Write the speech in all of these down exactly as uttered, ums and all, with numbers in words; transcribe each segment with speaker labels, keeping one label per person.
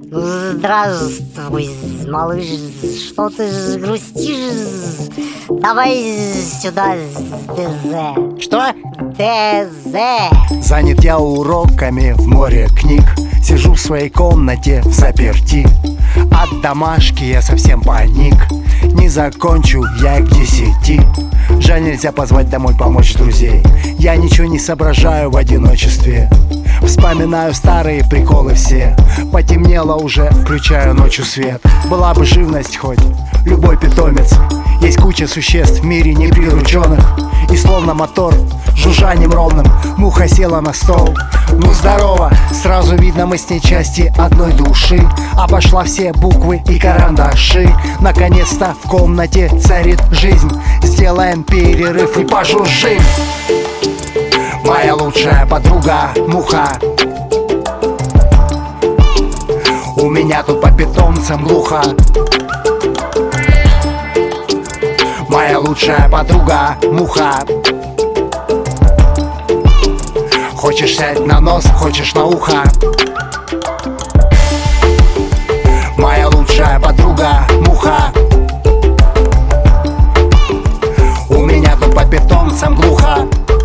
Speaker 1: Ну, здравствуй, малыш, что ты ж грустишь? Давай сюда, ДЗ.
Speaker 2: Что?
Speaker 1: ДЗ.
Speaker 3: Занят я уроками в море книг. Сижу в своей комнате взаперти. От домашки я совсем паник. Не закончу я к десяти. Жаль, нельзя позвать домой помочь друзей. Я ничего не соображаю в одиночестве. Вспоминаю старые приколы все. Потемнело уже, включаю ночью свет. Была бы живность хоть, любой питомец. Есть куча существ в мире неприрученных. И словно мотор, жужжанием ровным, муха села на стол. Ну здорово, сразу видно, мы с ней части одной души. Обошла все буквы и карандаши. Наконец-то в комнате царит жизнь. Сделаем перерыв и пожужжим. Моя лучшая подруга муха. У меня тут по питомцам глухо. Моя лучшая подруга муха. Хочешь сядь на нос, хочешь на ухо. Моя лучшая подруга муха. У меня тут по питомцам глухо.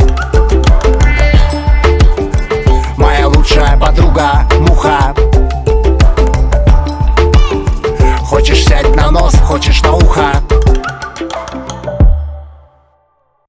Speaker 3: Моя лучшая подруга муха. Хочешь сядь на нос, хочешь на